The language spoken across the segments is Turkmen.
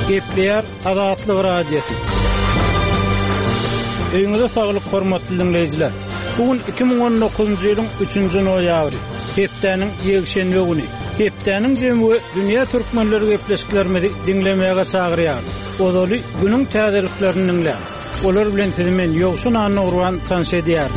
Gepleyer Azatlyk Radiosu. Öňüňizde saglyk hormatly dinleýijiler. Bugün 2019-njy ýylyň 3-nji noýabry. Hepdeniň ýekşenbe güni. Hepdeniň jemgy dünýä türkmenleri gepleşiklerini dinlemäge çagyrýar. Odaly günüň täzeliklerini dinlär. Olar bilen temen ýogşun anyny urwan tanşedýär.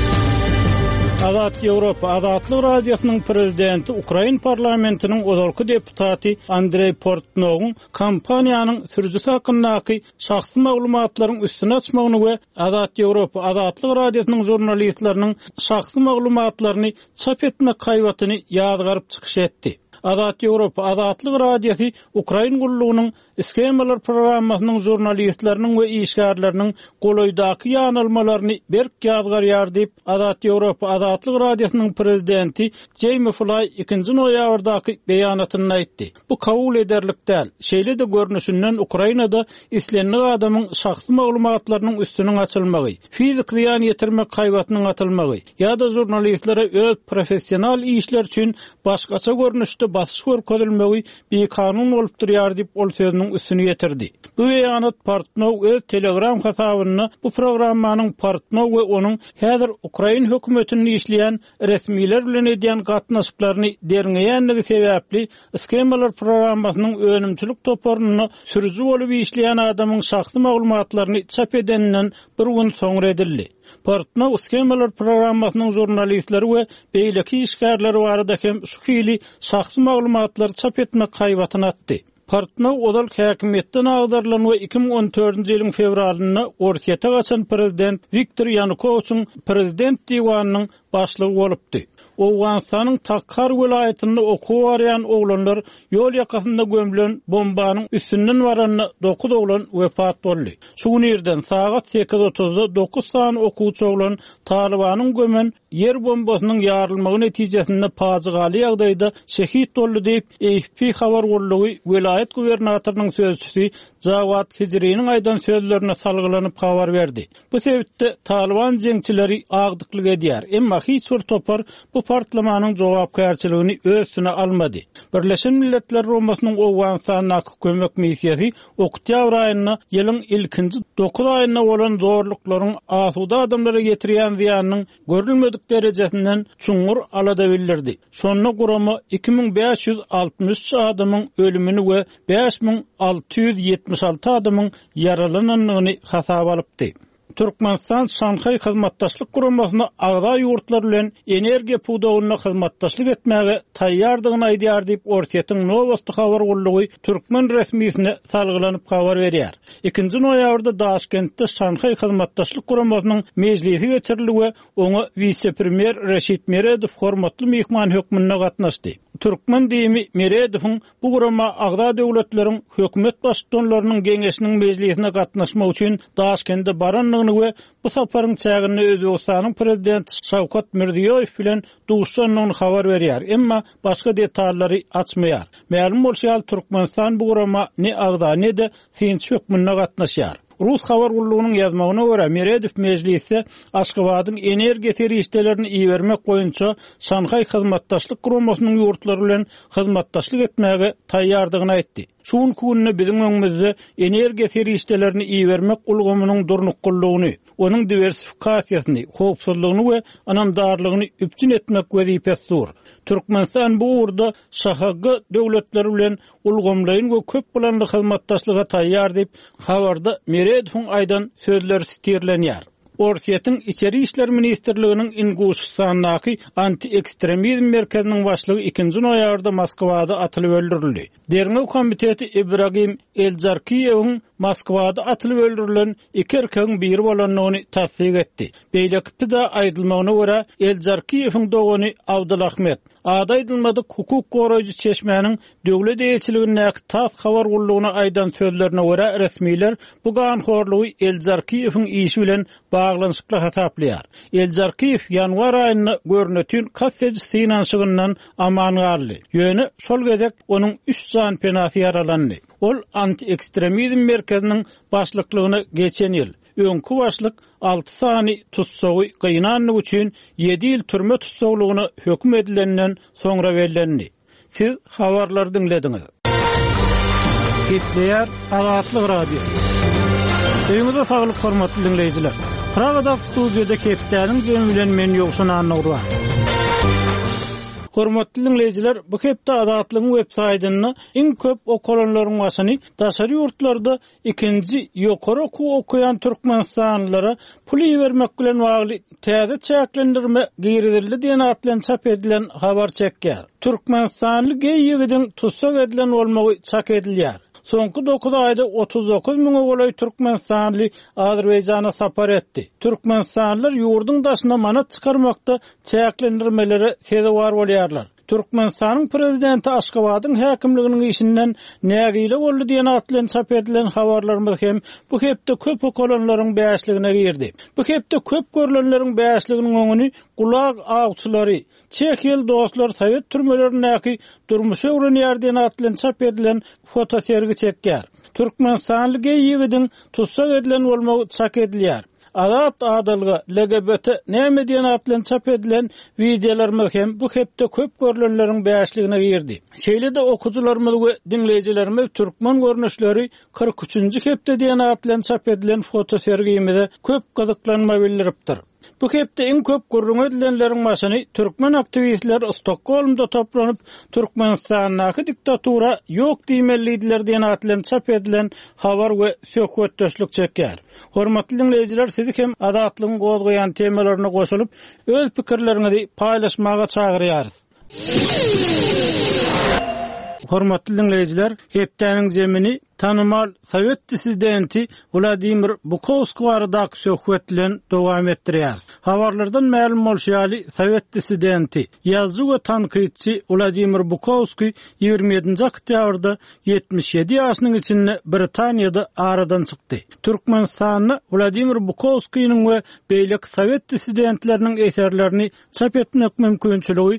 Azat Ýewropa Azatlyk Radiosynyň prezidenti Ukraina parlamentiniň odalky deputaty Andrey Portnowyň kampaniýanyň sürüjüsi hakyndaky şahsy maglumatlaryň üstüne açmagyny we Azat Ýewropa Azatlyk Radiosynyň jurnalistleriniň şahsy maglumatlaryny çap etmek kaýwatyny ýazgaryp çykyş etdi. Azat Ýewropa Azatlyk Radiosu Ukraina gullugynyň iskemalar programmasynyň jurnalistleriniň we işgärleriniň golaýdaky ýanylmalaryny berk ýazgarýar diýip Azat Ýewropa Azatlyk Radiosynyň prezidenti Jamie Fly 2-nji noýabrdaky beýanatyny aýtdy. Bu kabul ederlik däl. Şeýle de görnüşinden Ukrainada islenlik adamyň şahsy maglumatlarynyň üstüniň açylmagy, fizik ziýan ýetirmek kaýwatynyň atylmagy ýa-da jurnalistlere öz professional işler üçin başgaça görnüşde basyş görkezilmegi bir kanun bolup durýar diýip ol sözüniň üstüne ýetirdi. Bu beýanat Portnow öz Telegram hasabyny bu programmanyň Portnow we onuň häzir Ukraina hökümetini işleýän resmiler bilen edýän gatnaşyklaryny derňeýänligi sebäpli iskemalar programmasynyň önümçilik toparyny sürüjü bolup işleýän adamyň şahsy maglumatlaryny çap edeninden bir gün soňra edildi. Portnow iskemalar programmasynyň jurnalistleri we beýleki işgärleri barada hem şu kili şahsy maglumatlary çap etmek kaýwatyny atdy. Portnow odal häkimetden agdarlan we 2014-nji ýylyň fevralyna ortaýa gaçan prezident Viktor Yanukowyçyň prezident diwanynyň başlygy bolupdy. Owganstanyň Takkar welaýatynda okuw barýan oglanlar ýol ýakasynda gömülen bombanyň üstünden baranyna 9 oglan wepat boldy. Şu ýerden saat 8:30-da 9 sany okuwçy oglan Talibanyň gömen yer bombasynyň ýarylmagy netijesinde pazygaly ýagdaýda şehit boldy diýip AFP habar gurulugy welaýat gubernatorynyň sözçüsi Jawad Hijriň aýdan sözlerine salgylanyp habar berdi. Bu sebäpde Taliban jeňçileri agdyklyk edýär. Emma hiç bir topar bu partlamanyň jogapkärçiligini özüne almady. Birleşen Milletler Romasynyň Owganstana kömek missiýasy oktýabr aýyna ýylyň ilkinji 9 aýyna bolan zorluklaryň asuda adamlara getirýän ziýanyň görülmedik derecesinden çuňur alada bildirdi. Şonuna gurama 2563 adamyň ölümini we 5676 adamyň yaralananyny hasaba alypdy. Türkmenistan Şanhay hyzmatdaşlyk guramasyna agda ýurtlar bilen energiýa puwdawyna hyzmatdaşlyk etmäge taýýardygyny aýdýar diýip Ortaýatyň Novosti habar gurulugy türkmen resmiýetine salgylanyp habar berýär. 2-nji noýabrda Daşkentde Şanhay hyzmatdaşlyk guramasynyň mejlisi geçirildi we oňa vice-premier Reşit Meredow hormatly mehman hökmünde gatnaşdy. Türkmen diýimi Meredowyň bu gurama agda döwletleriň hökümet başçylarynyň geňeşiniň mejlisine gatnaşmak üçin Daşkentde baranlygyny we bu saparyň çägini Özbegistanyň prezidenti Şawkat Mirziýoýew bilen duşanyny habar berýär. Emma başga detallary açmaýar. Ma'lum bolýar Türkmenistan bu gurama ne agda ne de synç hökmünde gatnaşýar. Rus habar gurulugynyň ýazmagyna görä Meredow mejlisi Aşgabatyň energiýa terişdelerini iýermek boýunça Şanhay hyzmatdaşlyk guramasynyň ýurtlary bilen hyzmatdaşlyk etmäge taýýardygyny aýtdy. Şu günü biziň öňümizde energiýa terişdelerini iýermek ulgamynyň durnuklugyny, onuň diversifikasiýasyny, howpsuzlygyny we anamdarlygyny üpçün etmek wezipesidir. Türkmenistan bu urda şahagı döwletleri bilen ulgamlaýyn we köp planly hyzmatdaşlyga taýýar diýip habarda Meredowyň aýdan sözleri siterlenýär. Ortaýatyň içeri işler ministrliginiň Inguşistandaky anti-ekstremizm merkeziniň başlygy 2-nji noýabrda Moskwada atylyp öldürildi. Derňew komiteti Ibrahim Elzarkiýewiň Moskwada atylyp öldürilen 2 erkegiň biri bolanyny tasdiq etdi. Beýlekde aýdylmagyna görä Elzarkiýewiň dogany Abdulahmet adaýdylmadyk hukuk goraýjy çeşmäniň döwlet eýetçiligine tas habar gurulugyna aýdan sözlerine görä resmiler bu ganhorlugy Elzarkiýewiň işi bilen baglanşykly hasaplaýar. Elzarkiýew ýanwar aýyna görnetýän kassejy synanşygyndan aman garly. Ýöne şol gezek onuň 3 jan penasy yaralandy. Ol anti-ekstremizm merkeziniň başlyklygyna geçen ýyl öňkü başlyk 6 sany tutsagy gynanlyk üçin 7 ýyl türme tutsaglygyna hökm edilenden soňra berilendi. Siz habarlary dinlediňiz. Gepleyer Azatlyk Radio. Öňüňizde saglyk hormatly dinleýijiler. Pragada studiýada Kepdäniň jemi bilen men ýokşan anagura. Hormatly dinleýijiler, bu hepde Azatlygyň web saýtyny iň köp okulanlaryň başyny daşary ýurtlarda ikinji ýokary okuyan türkmenistanlylara pul bermek bilen bagly täze çäklendirme girizildi diýen atlan çap edilen habar çekýär. Türkmenistanly geýigidin tutsak edilen bolmagy çak edilýär. Soňky 9 aýda 39 000 golay Türkmenistanly Azerbaýjana sapar etdi. Türkmenistanlylar ýurduň daşyna manat çykarmakda çäklendirmelere sezewar bolýarlar. Türkmenistanyň prezidenti Aşgabatyň häkimliginiň işinden nägile boldy diýen atlan çap edilen habarlarymyz hem bu hepde köp okulanlaryň bäşligine girdi. Bu hepde köp görülenleriň bäşliginiň öňüni gulag agçylary, çek ýyl dostlar Sowet türmelerindäki durmuşy öwrenýär diýen atlan çap edilen fotosergi çekýär. Türkmenistanly geýigidin tutsak edilen bolmagy çak edilýär. Azat adalga LGBT näme diýen atlan çap edilen videolarymyz hem bu hepde köp görülenleriň bäşligine girdi. Şeýle-de okujularymyz we dinleýijilerimiz türkmen görnüşleri 43-nji hepde diýen atlan çap edilen fotosergimizde köp gyzyklanma bildiripdir. Bu hepde iň köp görülen edilenleriň başyny türkmen aktivistler Stockholmda toplanyp Türkmenistanyň diktatura ýok diýmelidiler diýen atlan çap edilen habar we söhbetdeşlik çekýär. Hormatly dinleýijiler, sizi hem Azatlygyň gozgoýan temalaryna goşulyp öz pikirleriňizi paýlaşmaga çagyrýarys. Hormatly dinleýijiler, hepdäniň jemini tanymal Sowet dissidenti Vladimir Bukovskiy baradaky söhbet bilen dowam etdirýär. Habarlardan ma'lum bolýaly, Sowet dissidenti, ýazgy we tanqidçi Vladimir Bukovskiy 27-nji oktýabrda 77 ýaşynyň içinde Britaniýada aradan çykdy. Türkmenistanyň Vladimir Bukovskiýiň we beýlik Sowet dissidentleriniň eserlerini çap etmek mümkinçiligi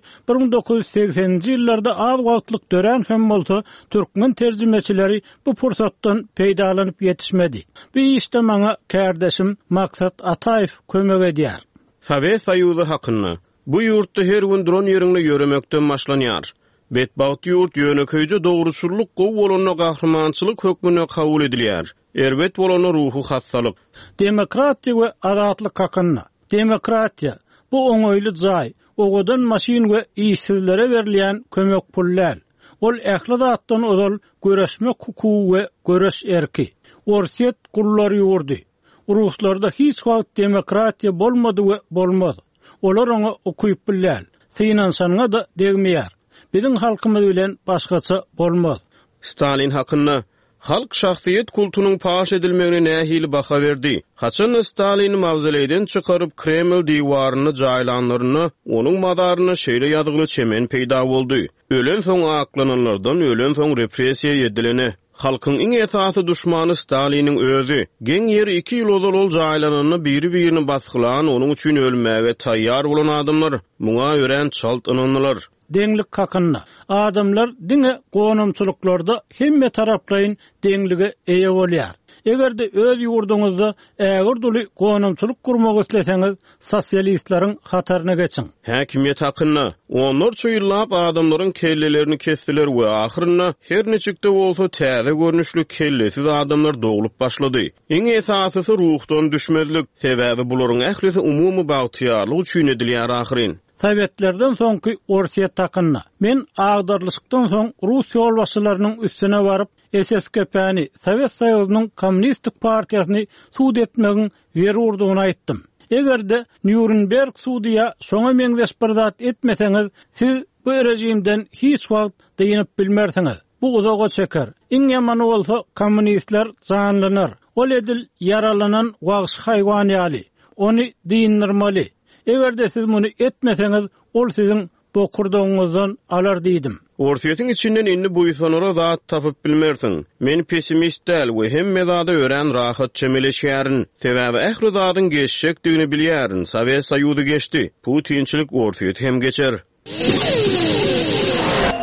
1980-nji ýyllarda az wagtlyk dören hem bolsa türkmen terjümeçileri bu fursatdan peýdalanyp ýetişmedi. Bu işde maňa kardeşim Maksat Ataýew kömek edýär. Sowet Soýuzy hakyny bu ýurtda her gün dron ýerinde ýöremekden başlanýar. Betbaýt ýurt ýöneköýje dogruçullyk gowy bolanyna gahrymançylyk hökmüne kabul edilýär. Erbet bolany ruhu hassalyk. Demokratiýa we azatlyk hakyny. Demokratiýa bu oňoýly jaý, ogadan maşin we işsizlere berilýän kömek pullar. Ol ähli zatdan ozal göreşmek hukuky we göreş erki. Orsiýet gullary ýurdy. Ruslarda hiç wagt demokratiýa bolmady we bolmaz. Olar oňa okuýup bilýär. Finansanyňa da degmeýär. Biziň halkymyz bilen başgaça bolmaz. Stalin hakyny halk şahsiýet kultunyň paş edilmegine nähili baha berdi. Haçan Stalin mawzuleyden çykaryp Kreml diýwaryny jaýlanlaryny, onuň madaryna şeýle ýadygly çemen peýda boldy. Ölen soň aklananlardan ölen soň repressiýa edilene. Halkyň iň esasy duşmany Staliniň özü. Geň ýeri 2 ýyl ozal ol jaýlananyny biri-birini baskylan, onuň üçin ölmäge taýýar bolan adamlar, muňa ören çalt ynanylar. Deňlik hakyny. Adamlar diňe gonumçylyklarda hemme taraplaryň deňlige eýe bolýar. Egerde öz ýurduňyzda ägir duly gonumçylyk gurmak isleseňiz, sosialistleriň hataryna geçiň. Häkimiýet hakyny onlar çöýüllap adamlaryň kellelerini kestiler we ahyrynda her neçikde bolsa täze görnüşli kellesiz adamlar dogulup başlady. Iň esasy ruhdan düşmezlik. Sebäbi bularyň ählisi umumy bagtyarlyk üçin edilýär ahyryn. Sowetlerden soňky Orsiýet hakyny. Men agdarlykdan soň Rus ýolbaşçylarynyň üstüne baryp SSKP-ni, Sowet Soýuzynyň Kommunistik partiýasyny suud etmegiň berurdugyny aýtdym. Egerde Nürnberg sudyja şoňa meňzeş bir zat etmeseňiz, siz bu rejimden hiç wagt diýinip bilmersiňiz. Bu uzağa çeker. Iň ýamany bolsa kommunistler janlanar. Ol edil yaralanan wagş haýwan ýaly. Ony diýindirmeli. Egerde siz muny etmeseňiz, ol siziň bokurduğunuzdan alar diýdim. Orsiýetiň içinden indi buýsanara zat tapyp bilmersiň. Men pessimist däl we hemme zada ören rahat çemeleşýärin. Sebäbi ähli zadyň geçecekdigini bilýärin. Sowet Soýuzy geçdi. Putinçilik orsiýet hem geçer.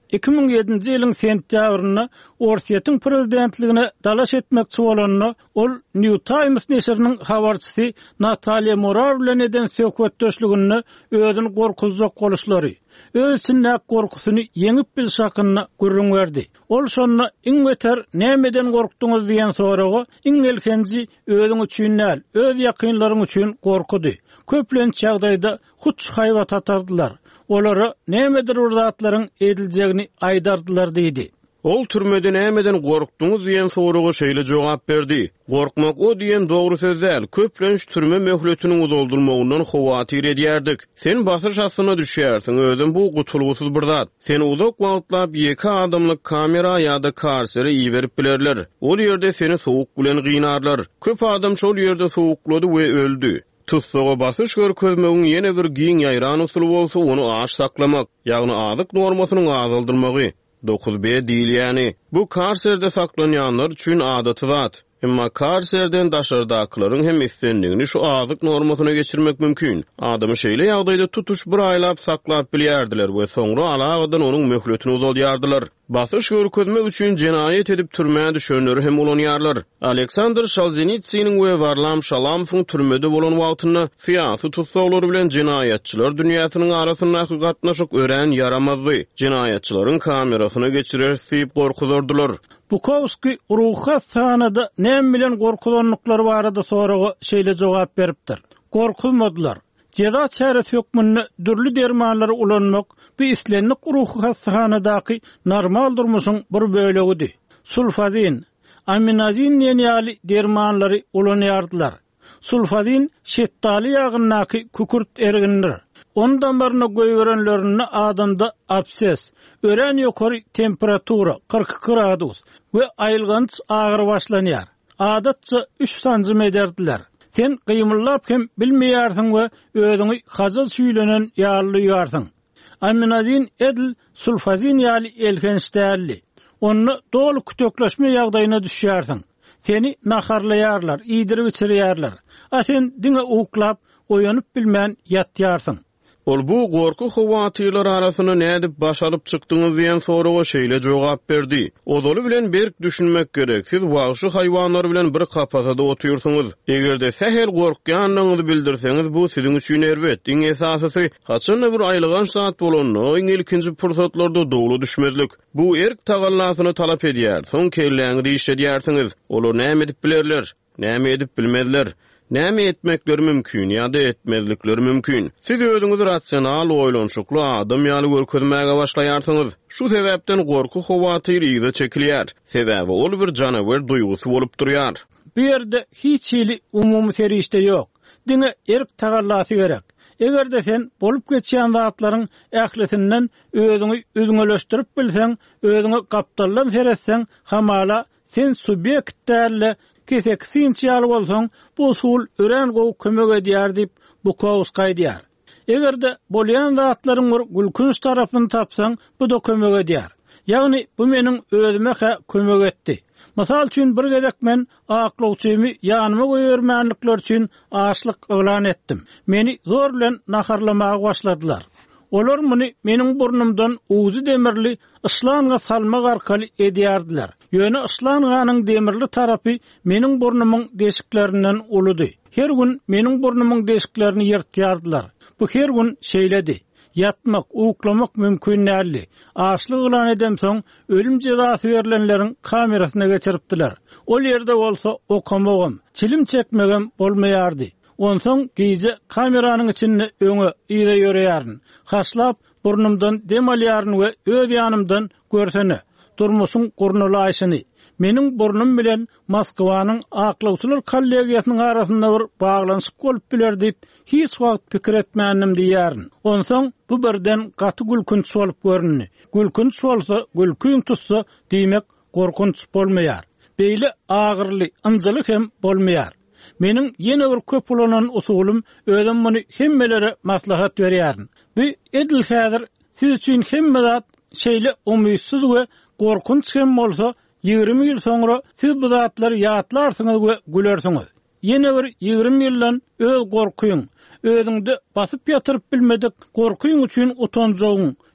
2007-nji ýylyň sentýabrynda Orsiýetiň prezidentligine dalaş etmekçi bolanyny ol New Times neşriniň habarçysy Natalia Morar bilen eden söhbetdeşligini özüni gorkuzjak boluşlary, öz içinde gorkusyny yeňip bil şakyna gürrüň berdi. Ol şonna iň beter nämeden gorkdyňyz diýen soragy iň elkenji özüň üçin näl, öz ýakynlaryň üçin gorkudy. Köplenç ýagdaýda huç haýwat atardylar. Olara nämedir urdatlaryň ediljegini aýdardylar diýdi. Ol türmeden nämeden gorkdyňyz diýen soragy şeýle jogap berdi. Gorkmak o diýen dogry söz däl. Köplenç türme möhletiniň uzoldurmagyndan howatyr edýärdik. Sen basyş astyna düşýärsiň, özüň bu gutulgusyz bir zat. Sen uzak wagtlap ýeki adamlyk kamera ýa-da karsere iýerip bilerler. Ol ýerde seni sowuk bilen gynarlar. Köp adam şol ýerde sowuklady we öldü. Tutsağa basyş görkezmegiň ýene bir giň ýaýran usuly bolsa, onu aş saklamak, ýagny azyk normasyny azaldyrmagy. 9B diýilýäni. Bu karserde saklanýanlar üçin adaty zat. Emma karserden daşardakylaryň hem istendigini şu azyk normasyna geçirmek mümkin. Adamy şeýle ýagdaýda tutuş bir aýlap saklap bilýärdiler we soňra alagadan onuň möhletini uzalýardylar. Basyş görkezmek üçin jenaýet edip türmäge düşenleri hem olanýarlar. Aleksandr Solzhenitsyň we Varlam Shalamowyň türmede bolan wagtyna syýasy tutsaglary bilen jenaýetçiler dünýäsiniň arasyna gatnaşyk ören yaramazdy. Jenaýetçilaryň kamerasyna geçirer syp gorkuzardylar. Bukowski ruha sanada näme bilen gorkulanlyklary barada soragy şeýle jogap beripdir. Gorkulmadylar. Ceza çäresi hökmünde dürli dermanlary ulanmak bir islenlik ruhu hastanadaky normal durmuşyň bir bölegi. Sulfazin, aminazin ýaly dermanlary ulanýardylar. Sulfazin şettali ýagynaky kükürt ergindir. Ondan barına goýberenlerini adamda abses, ören ýokary temperatura 42 gradus we aýylganç agyr başlanýar. Adatça 3 sanjym ederdiler. Sen gymyllap hem bilmeýärsiň we özüňi hajal süýlenen ýarlyýarsyň. Aminazin edil sulfazin ýaly elkençdäli. Onu dolu kütökleşme ýagdaýyna düşýärsiň. Seni naharlaýarlar, iýdirip içirýärler. Sen diňe uklap, oýanyp bilmän ýatýarsyň. Ol bu gorku howatyrlar arasyna nädip başaryp çykdyňyz diýen soraga şeýle jogap berdi. Odaly bilen berk düşünmek gerek. Siz wagşy haýwanlar bilen bir kapatada oturýarsyňyz. Egerde säher gorkýanyňyzy bildirseňiz, bu siziň üçin erbet. Iň esasy haçan bir aýlygan saat bolanyň ilkinji pursatlarda dogly düşmezlik. Bu erk tagallasını talap edýär. Soň kelläňi işledýärsiňiz. Olar näme edip bilerler, näme edip bilmezler. Näme etmekleri mümkin ýa-da etmezlikleri mümkin. Siz özüňizi rasional oýlanşykly adam ýaly görkezmäge başlaýarsyňyz. Şu sebäpden gorku howatyry ýa-da çekilýär. Sebäbi ol bir janawer duýgusy bolup durýar. Bu ýerde hiç ýyly umumy serişde ýok. Diňe erk tagallasy gerek. Egerde sen bolup geçýän zatlaryň ählisinden özüňi özüňeleşdirip bilseň, özüňi gapdarlan seretseň, hamala sen subjekt däle kesek sinçial bolsaň, bu usul ören gow kömek edýär diýip Bukowski aýdýar. Egerde bolýan zatlaryň bir gülkünç tarapyny tapsaň, bu da kömek edýär. Ýagny bu meniň özüme kömek etdi. Mysal üçin bir gezek men aklawçymy ýanyma goýbermänlikler üçin açlyk elan etdim. Meni zor bilen naharlamaga başladylar. Olar muny meniň burnumdan uzy demirli ıslanga salmak arkaly edýärdiler. Ýöne ıslanganyň demirli tarapy meniň burnumyň deşiklerinden uludy. Her gün meniň burnumyň deşiklerini ýertýärdiler. Bu her gün şeýledi. Yatmak, uklamak mümkin näli. Açlyk elan edem soň ölüm jezasy berilenleriň kamerasyna geçiripdiler. Ol ýerde bolsa okamagam, çilim çekmegem bolmaýardy. Onsoň gize kameranyň içinde öňe ýere ýöreýäryn. Haslap burnumdan dem alýaryn we öz ýanymdan görsene. Durmuşyň gurnulaşyny. Meniň burnum bilen Moskwanyň aklawçylar kollegiýasynyň arasynda bir baglanşyk bolup biler diýip hiç wagt pikir etmänim diýärin. Onsoň bu birden gaty gülkünç bolup görünni. Gülkünç bolsa, gülkün tutsa diýmek gorkunç bolmaýar. Beýle agyrly, ynjylyk hem bolmaýar. Meniň ýene bir köp bolanan usulum özüm muny hemmelere maslahat berýärin. Bu edil häzir siz üçin hemme zat şeýle umysyz we gorkunç hem bolsa 20 ýyl soňra siz bu zatlary ýatlarsyňyz we gülersiňiz. Ýene bir 20 ýyldan öz gorkuýuň, özüňde basyp ýatyryp bilmedik gorkuýuň üçin utanjagyň,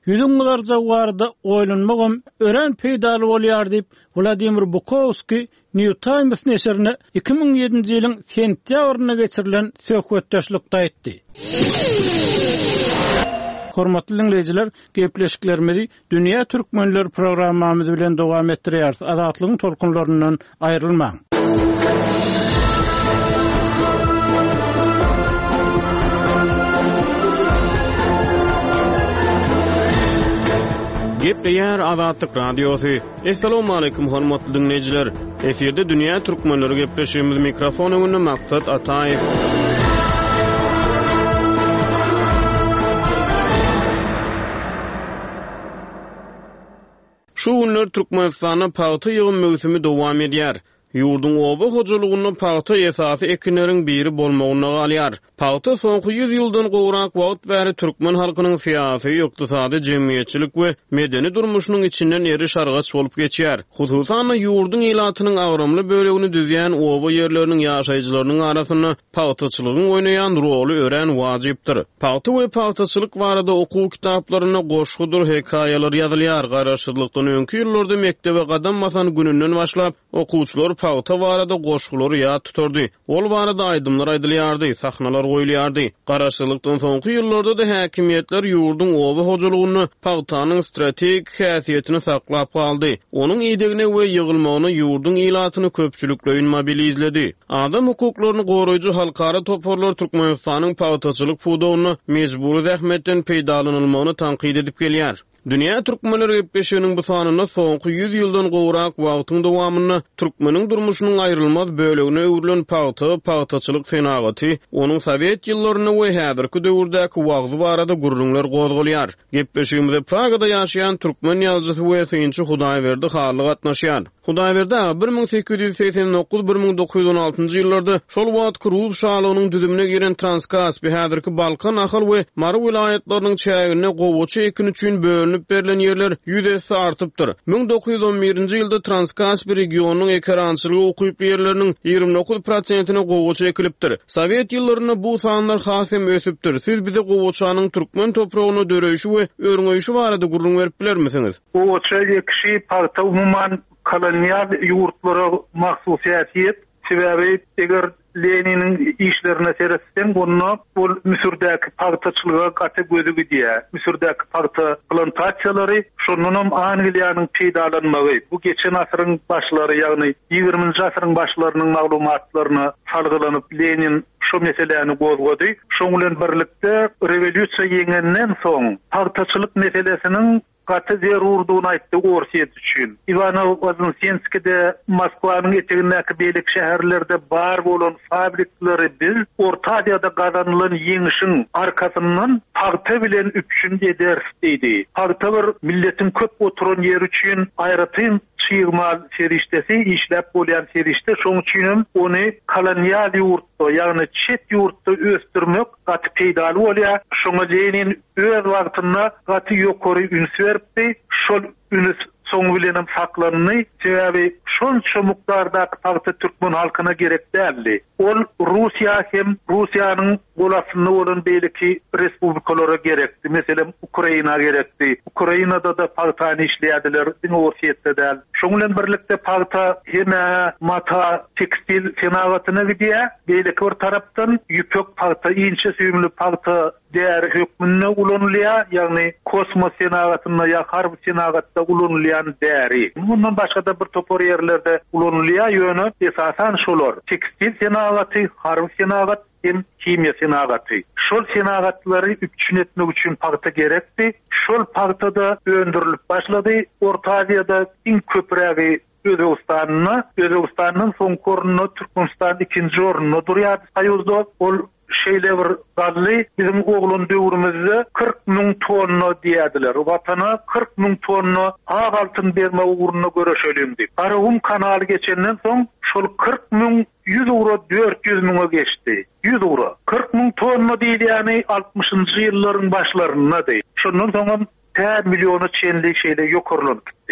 Yüzün gylarja warda oýlanmagam ören peýdaly bolýar diýip Vladimir Bukovski New Times neşrine 2007-nji ýylyň sentýabryna geçirilen söhbetdeşlikde aýtdy. Hormatly dinleyijiler, gepleşiklerimizi Dünya Türkmenleri programmamyz bilen dowam etdirýär. Azatlygyň tolkunlaryndan aýrylmaň. Gepleýär Azatlyk radiosy. Assalamu alaykum hormatly dinleyijiler. Eferde Dünya Türkmenleri gepleşýärmiz, mikrofon öňünde Maksat Ataýew. Şu günler Türkmenistanyň paýta ýygyn möwsümi dowam edýär. Ýurdun oba hojulugyny paýta esasy ekinleriň biri bolmagyna galýar. Paýta soňky 100 ýyldan gowrak wagt bäri türkmen halkynyň syýasy, ykdysady, jemgyýetçilik we medeni durmuşynyň içinden eri şargaç bolup geçýär. Hususan ýurdun ýylatynyň agramly bölegini düzýän oba ýerleriniň ýaşaýjylarynyň arasyna paýtaçylygyň oýnaýan roly ören wajypdyr. Paýta we paýtaçylyk barada okuw kitaplaryna goşgudur hekaýalar ýazylýar. Garaşdyrlykdan öňki ýyllarda mektebe gadammasan gününden başlap okuwçylar paýta barada goşgulary ýa tuturdy. Ol barada aýdymlar aýdylýardy, sahnalar goýulýardy. Garaşdyrlykdan soňky ýyllarda da häkimetler ýurdun oba hojulugyny paýtanyň strategik häsiýetini saklap galdy. Onuň ýedigine we ýygylmagyny ýurdun ýylatyny köpçülikleýin mobilizledi. Adam hukuklaryny goraýjy halkara toparlar Türkmenistanyň paýtaçylyk fudawyny mejburi zähmetden peýdalanylmagyny tanqid edip gelýär. Dünya Türkmenleri gepleşiginiň bu sanyna soňky 100 ýyldan gowrak wagtyň dowamyny türkmeniň durmuşynyň aýrylmaz bölegine öwrilen paýtaçylyk senagaty, onuň Sowet ýyllaryna we häzirki döwürdäki wagty barada gurrunlar gozgolýar. Gepleşigimizde Pragada ýaşaýan türkmen ýazgysy we synçy Hudaýberdi Harly gatnaşýar. Hudaýberdi 1889-1916-njy ýyllarda şol wagtky Rus şahlagynyň düdümine giren Transkaspi, häzirki Balkan, Ahal we Mary vilayatlarynyň çägine gowaçy ekin üçin berilen yerler ýüzesi artypdyr. 1911-nji ýylda Transkaspi regionunyň ekerançylygy okuyup yerleriniň 29%-ine gowaçy ekilipdir. Sowet ýyllaryna bu sanlar hasem ösüpdir. Siz bize gowaçanyň türkmen topragyny döreýişi we öňeýişi barada gurrun berip bilermisiniz? Gowaçy ekşi paýta umuman kolonial ýurtlary mahsusiýet. Sebäbi eger Leninin işlerine seretsem bunu bol Müsürdäki paýtaçylyga gaty gözü gidýär. Müsürdäki paýta plantasiýalary şonunam Angliýanyň peýdalanmagy. Bu geçen asyryň başlary, ýagny 20-nji asyryň başlarynyň maglumatlaryny salgylanyp Lenin şu meselelerini gozgody. Şoň bilen birlikde rewolýusiýa ýeňenden soň paýtaçylyk meselesiniň gaty zerurdugyny aýtdy Orsiýet üçin. Ivanovo-Voznetskide Moskwanyň etegindäki beýlik şäherlerde bar bolan fabrikleri biz Orta Aziýada gazanylan ýeňişiň arkasyndan paýta bilen üçin ederdi. Paýta bir milletiň köp oturan ýer üçin aýratyn çyýrmal serişdesi işläp bolýan serişde, şoň üçin ony kolonial ýurtda, ýagny çet ýurtda ösdürmek gaty peýdaly bolýar. Şoňa Lenin öz wagtynda gaty ýokary üns berdi. Şol üns soň bilenem saklanny, sebäbi şonça mukdardaky paýta türkmen halkyna gerek däldi. Ol Russiýa hem Russiýanyň golasyny bolan beýleki respublikalara gerekdi. Meselem Ukraina gerekdi. Ukrainada da paýtany işleýärdiler, Orsiýetde däl. Şoň bilen birlikde paýta hem mata tekstil senagatyna gidýär. Beýleki bir tarapdan ýüpek paýta, inçe süýümli paýta däri hökmüne ulanylýar, ýagny kosmos senagatyna ýa harby senagatda ulanylýan däri. Bundan başga da bir topor ýerlerde ulanylýar ýöne esasan şolar. Tekstil senagaty, harby senagat hem kimya senagaty. Şol senagatlary üçin etmek üçin paýta gerekdi. Şol paýtada öndürilip başlady. Orta Aziýada iň köprägi Özbegistanyň soň korunyny Türkmenistan 2-nji orunda durýar. Saýuzda ol şeýle bir gally bizim oglun döwrümizde 40.000 tonna diýdiler. Watana 40.000 tonna ag altyn berme uğruna görüşelimdi. Aragum kanaly geçenden soň şol 40.000 100 euro 400.000'a geçti. 100 euro. 40.000 tonna diýilýäni 60-njy ýyllaryň başlaryna diýdi. Şondan soň 1 milyonu çenlik şeýle ýokarlanyp gitdi.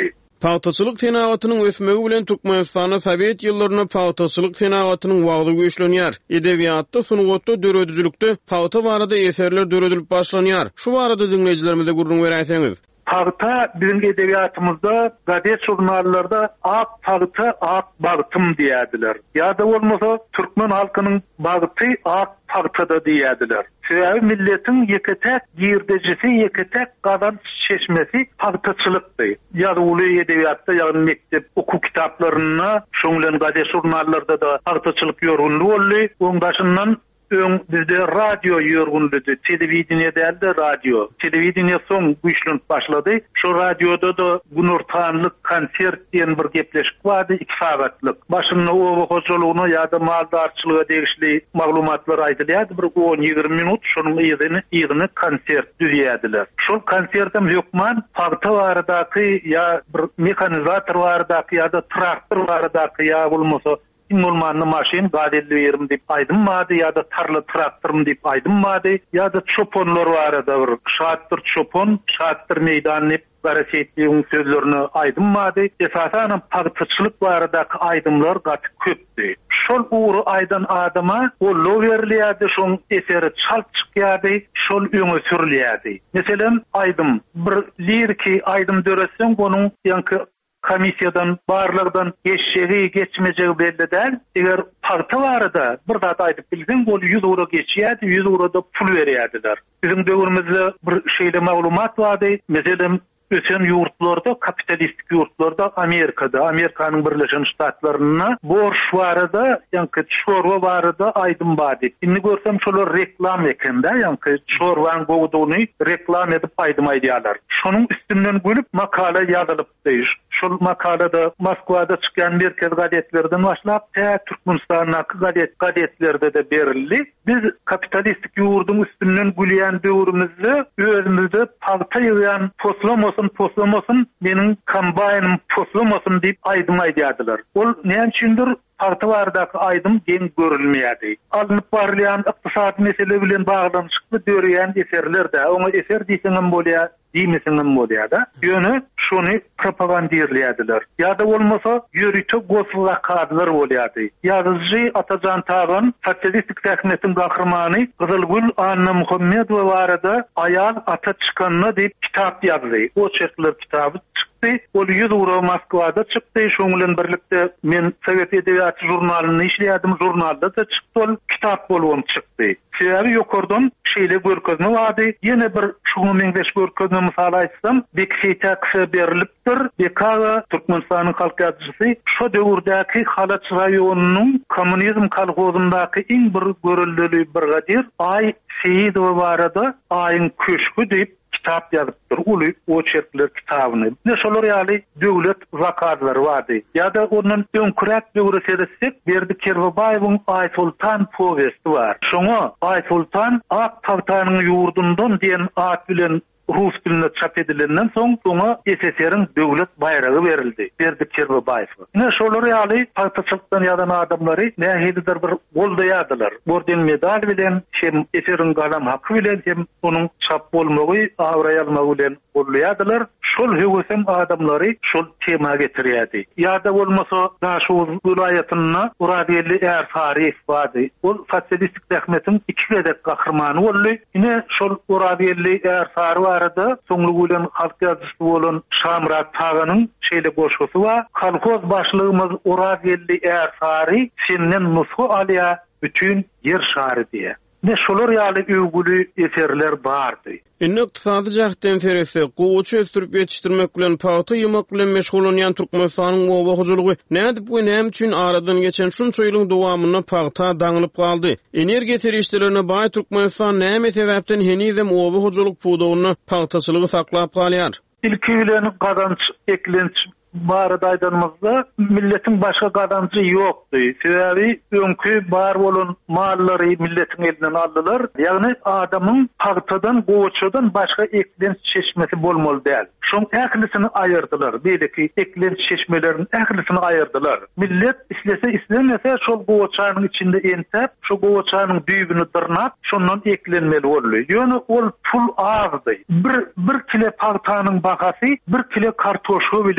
Paýtaçylyk senawatynyň ösmegi bilen Türkmenistana Sowet ýyllaryna paýtaçylyk senawatynyň wagty güýçlenýär. Edebiýatda, sunugatda, döredijlikde paýta barada eserler döredilip başlanýar. Şu barada dinleýijilerimize gurrun berýänsiňiz. Paýta bizim edebiyatımızda, gazet jurnallarda ak paýta, ak bagtym diýädiler. Ýa-da bolmasa Türkmen halkynyň bagty ak paýtada diýädiler. Sebäbi milletin ýeketek girdejisi, ýeketek gadan çeşmesi paýtaçylykdy. Ýa-da uly edebiyatda, ýa-da mektep oku kitaplarına, şoňlan gazet jurnallarda da paýtaçylyk ýörgünlügi boldy. Oň başyndan bizde radyo ýörgünlügi, telewizioniýa däldi radyo. Telewizioniýa soň güýçlenip başlady. Şu radyoda da Gunurtanlyk konsert diýen bir gepleşik bardy, 2 sagatlyk. Başynda owa hojalygyna ýa-da maldarçylyga degişli maglumatlar aýdylýardy. Bir 10-20 minut şonuň ýygyny konsert düzýädiler. Şol konsertim ýokman paýta baradaky ýa bir mekanizator baradaky ýa-da traktor baradaky ýa bolmasa Nurmanlı maşin gadilli yerim dip aydınmadı ya da tarla traktörüm dip aydınmadı ya da çoponlar var da bir şahattır çopon, şahattır meydanlı garasetliğin sözlerini aydınmadı. Esasen paýtaçylyk baradaki aydımlar gatı köpdü. Şol uğru aydan adama o loverliyadi, şol eseri çalp çıkıyadi, şol öňe sürliyadi. Mesela aydym, bir liriki aydym döresen, onun yankı komissiyadan, barlardan geçmejegi belli däl. Eger paýta barada bir zat aýdyp bilsen, bol 100 euro geçýärdi, 100 euro da pul berýärdiler. Bizim döwrümizde bir şeýle maglumat bardy. Meselem ösen ýurtlarda, kapitalistik ýurtlarda, Amerikanyň Birleşen Ştatlaryna borç barada, ýa-ni şorwa barada aýdym bardy. Indi görsem şolar reklam ekende, ýa-ni şorwan gowduny reklam edip aýdym aýdýarlar. Şonuň üstünden gülüp makala ýazylypdy. Şol makalada Moskwada çykan merkez gazetlerden başlap Türkmenistanyň gazetlerde de berildi. Biz kapitalistik ýurdun üstünden gülýän döwrümizde özümizde paýta ýagan poslamasyn meniň kombaynym poslamasyn diýip aýdym aýdýardylar. Ol näme üçindir paýta baradaky aýdym geň görülmeýärdi. Alınıp barylýan ykdysady mesele bilen baglanyşykly dörýän eserler de, oňa eser diýseňem bolýar, diýmeseňem bolýar da. Ýöne şonu propagandirlýärdiler. Ýa-da bolmasa ýörüte goswakadlar bolýardy. Ýazyjy Atajan Tagan, sotsialistik täkmetin gahrmany Gyzylgül Anna Muhammedowa barada aýal ata çykanyna diýip kitap ýazdy. O çekler kitabı çykdy. Ol 100 euro Moskwada çykdy. Şoň bilen birlikde men Sowet edebiýaty jurnalyny işleýärdim. Jurnalda da çykdy. Ol kitap bolup çykdy. Sebäbi ýokardan şeýle görkezme bardy. Ýene bir şoňa meňdeş görkezme mysal aýtsam, Bekşeýtäkse berilipdir. Bekaga Türkmenistanyň halk ýazgysy şu döwürdäki Halaç raýonynyň kommunizm kolhozundaky iň bir görüldüli bir gadir Ay Seyidowa barada aýyň köşkü diýip kitap ýazypdyr. Uly o çerkler kitabyny. Ne şolar ýaly döwlet zakadlary bardy. Ýa-da onuň öňkürek döwre seresek Berdi Kerwebaýewiň Ay Sultan powesti bar. Şoňa Ay Sultan ak paýtanyň ýurdundan diýen at bilen Rus dilinde çap edilenden soň ona SSR'ın döwlet bayragy berildi. Berdi Kerwebaýew. Ne şolar ýaly paýtaçylykdan ýadan adamlary nähilidir bir goldaýardylar. Borden medal bilen hem SSR'ın galam haky bilen hem onuň çap bolmagy, awraýalmagy bilen goldaýardylar. Şol höwesem adamlary şol tema getirýärdi. Ýa-da bolmasa şu vilayatyna Uradiyeli Erfarif bardy. Ol sotsialistik täkmetin 2 gedek gahrmany boldy. Ine şol Uradiyeli Erfarif arada soňlugy bilen halk ýazgysy bolan Şamrat Taganyň şeýle goşgusy bar. Kolhoz başlygymyz Uradiyeli Erfarif senden nushu alýa bütün yer şary diýe. Ne şolar ýaly öwgüli eserler bardy. Indi ykdysady jagtdan terese gowy ösdürip ýetişdirmek bilen paýta ýymak bilen meşgul bolýan Türkmenistanyň gowy hojalygy nädip we näme üçin aradan geçen şunça ýylyň dowamyna paýta daňylyp galdy? Energiýa terişlerine baý Türkmenistan näme sebäpden henizem gowy hojalyk puwdagyny paýtaçylygy saklap galýar? Ilki bilen gazanç eklenç barada aýdanmazda milletin başga gazançy ýokdy. Sebäbi öňkü bar bolan mallary milletin elinden aldylar. Ýagny adamyň paýtadan, gowaçadan başga eklenç çeşmesi bolmaly däl. Şoň ählisini aýyrdylar. Beýleki eklenç çeşmelerini ählisini aýyrdylar. Millet islese islemese şol gowaçanyň içinde entep, şu gowaçanyň düýbüni dyrnap, şondan eklenmeli boldy. Ýöne ol pul azdy. Bir kile paýtanyň bahasy 1 kile kartoşka bilen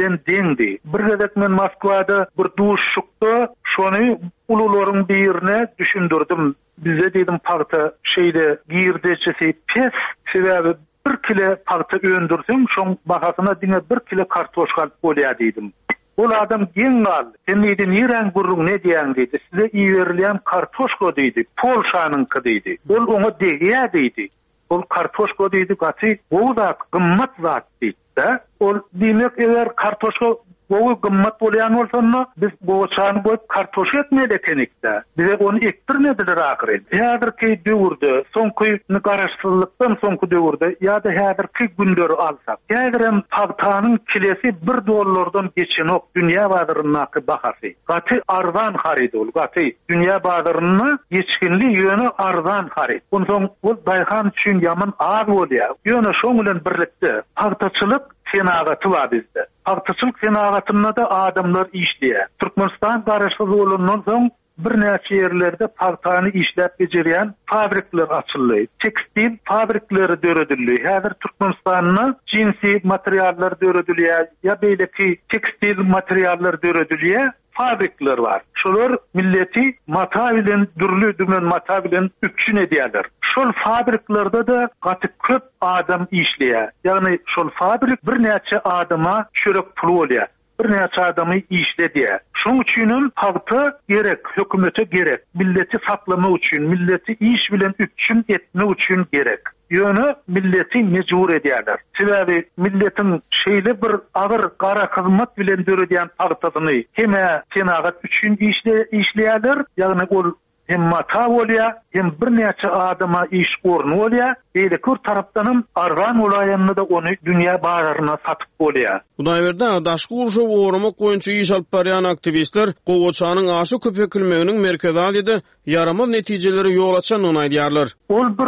geňdi. Bir gezek men Moskwada bir duş şukdy, şonu ulularyň birine düşündürdim. Bize dedim parta şeyde girdeçesi pes sebäbi 1 kilo parta öndürsem şoň bahasyna diňe 1 kilo kartoşka alyp bolýar dedim. Ol adam gen gal. Sen dedi niren gurrun ne diýen dedi. Size iyi verilen kartoşka dedi. Polşanyňky dedi. Ol ona degýär dedi. Ol kartoşka dedi gaty o zat gymmat zat dedi. Ol diňek eger kartoşka bu gymmat bolýan bolsa biz bu çany goýup kartoşka etmeli ekenikde. Bize onu ektirmediler ahire. Häzirki döwürde soňky garaşsyzlykdan soňky döwürde ýa-da häzirki günleri alsak. Häzirem pagtanyň kilesi $1 geçenok dünýä bazarynyňky bahasy. Gaty arzan harid ol. Gaty dünýä bazaryny geçkinli ýöne arzan harid. Ondan bu daýhan üçin ýaman az bolýar. Ýöne şoň bilen birlikde pagtaçylyk senagaty var bizde. Pagtaçylyk senagatyna da adamlar işleýär. Türkmenistan garaşsyz bolandan soň bir näçe ýerlerde pagtany işläp bejerýän fabrikler açyldy. Tekstil fabrikleri döredildi. Häzir Türkmenistanyň jinsi materiallar döredilýär. Ya beýleki tekstil materiallar döredilýär. Fabrikler var. Şolar milleti mata bilen dürlü dümen mata bilen üpçün edýärler. Şol fabriklerde da gaty köp adam işleýär. Ýagny şol fabrik bir näçe adama çörek pul bolýar. Bir näçe adamy işledýär. Şoň üçin pagta gerek, hökümete gerek, milleti saklama üçin, milleti iş bilen üpçün etme üçin gerek. Ýöne milleti mejbur edýärler. Sebäbi milletin şeýle bir agyr gara hyzmat bilen döredýän pagtasyny heme senagat üçin işleýärler. Ýagny ol hem mata bolýar, hem bir näçe adama iş gorny bolýar. Beýleki tarapdanam argan olaýanyny da onu dünýä bazaryna satyp bolýar. Hudaýberde daşky urşup oramak boýunça iş alyp barýan aktivistler gowaçanyň aşy köpekilmeginiň merkezinde yaramaz netijeleri ýol açan onu aýdýarlar. Ol bir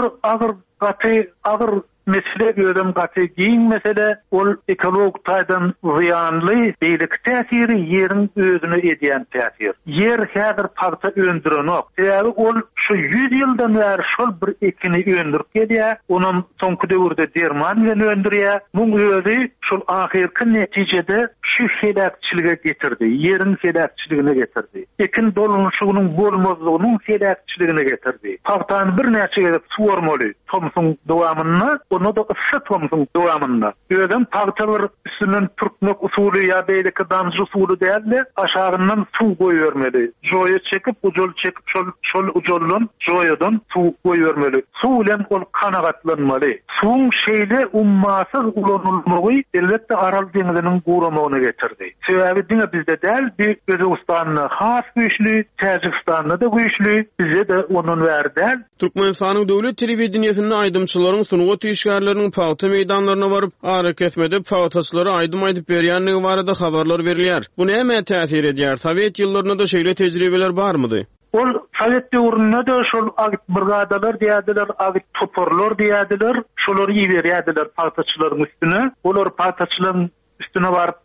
agyr mesele gördüm gaty giň mesele ol ekolog taýdan ziyanly beýlik täsiri ýeriň özüne edýän täsir. Yer häzir parça öndürenok. Sebäbi ol şu 100 ýyldan bäri şol bir ekini öndürip gelýär. Onuň soňky döwürde derman bilen öndürýär. Muň özü şol ahirki netijede şu helakçylyga getirdi. Ýeriň helakçylygyna getirdi. Ekin dolunuşynyň bolmazlygynyň helakçylygyna getirdi. Parçany bir näçe gezip suwarmaly. Tomsuň dowamyny onu da ısıtmamızın devamında. Ödem parçalar üstünden türkmek usulü ya beyleki damcı usulü değerli aşağından su koyuvermeli. Joyu çekip ucol çekip şol ucolun joyudan su koyuvermeli. Su ile ol kanagatlanmalı. Suun şeyle ummasız ulanılmağı elbette Aral Denizi'nin kuramağını getirdi. Sebebi dine bizde değil bir Özbekistan'la has güçlü, Tacikistan'la da güçlü, bize de onun verdi. Türkmenistan'ın devlet televizyonunun aydımçıların sunuğu teşkilatlarının pagta meydanlarına varıp hareket edip pagtaçylara aydym aýdyp berýänligi barada habarlar berilýär. Bu näme täsir edýär? Sowet ýyllarynda da şeýle tejribeler barmydy? Ol Sowet döwründe de şol agit brigadalar diýerdiler, agit toporlar diýerdiler, şolary ýerýärdiler pagtaçylaryň üstüne. Olar pagtaçylaryň üstüne baryp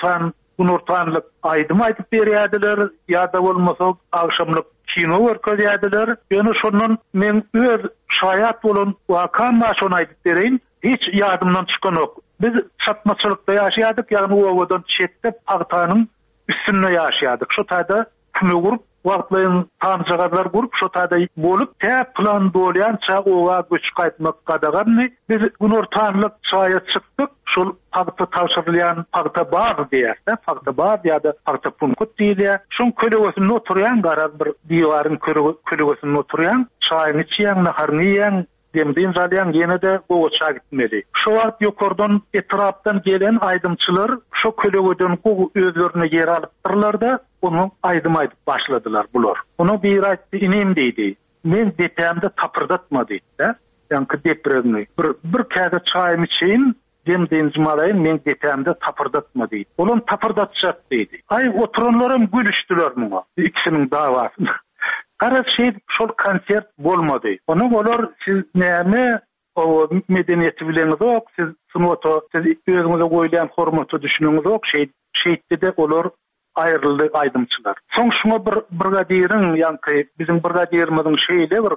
gunurtanlyk aydym aýdyp berýärdiler, ýa-da bolmasa agşamlyk kino görkezýärdiler. Ýöne şondan men öz şaýat bolan wakam şonu aýdyp bereýin, hiç ýardymdan çykanok. Biz çatmaçylykda ýaşaýardyk, ýagny owadan çetde pagtanyň üstünde ýaşaýardyk. Şu taýda küme gurup, wagtlaryň tamjagalar gurup, şu taýda bolup, tä plan bolýança owa göç gaýtmak gadagany biz gunurtanlyk çaýa çykdyk. Şol pagta tawşyrylýan pagta bar diýerler, pagta bar ýa-da pagta punkut diýilýär. Şoň kölegesinde oturýan garaz bir diýwaryň kölegesinde oturýan, çaýyny içýän, naharny ýeýän, demdiň zalýan ýene de gowaça gitmeli. Şu wagt ýokardan etrapdan gelen aydymçylar şu kölegeden özlerine yer alypdyrlar da onu aydym aýdyp başladylar bular. Onu bir aýtdy, inim diýdi. Men depämde tapyrdatma diýdi. Ýa-ni depremni. Bir käde çaýymy içeýin, demdiň jumalaýyn men depämde tapyrdatma diýdi. Olam tapyrdatjak diýdi. Ay oturanlarym gülüşdiler muňa. İkisiniň dawasynda. Garaz şol konsert bolmady. Onu bolar siz näme o medeniýeti bileňiz ok, siz sunuwato, siz özüňize goýulan hormaty düşünüňiz ok, şeýtde de olar aýryldy aýdymçylar. Soň şuna bir brigadiriň, ýa-ni bizim brigadirimiziň şeýle bir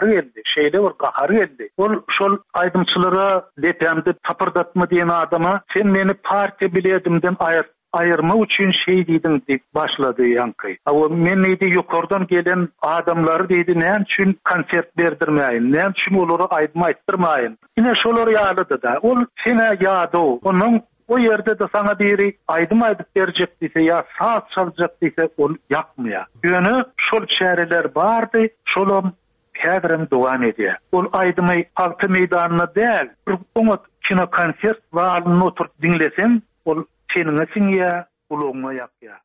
gahary geldi. Ol şol aýdymçylara depämde tapyrdatma diýen adama sen meni partiýa biledimden ayırma üçün şey diýdim diýip başlady ýanky. O men diýdi ýokardan gelen adamlary diýdi näme üçin konsert berdirmäýin, näme üçin olary aýdym aýtdyrmaýyn. Ine şolar ýalydy da. Ol sene ýady onun o yerde de sana biri aýdym aýdyp berjek diýse ýa saat çaljak diýse ol ýakmýar. Ýöne şol çäreler bardy, şolum häzirim dowam edýär. Ol aýdymy Palta meýdanyna däl, bir kino konsert walyny oturup dinlesen, ol seniňe siňýär, ulagyňa ýakýar.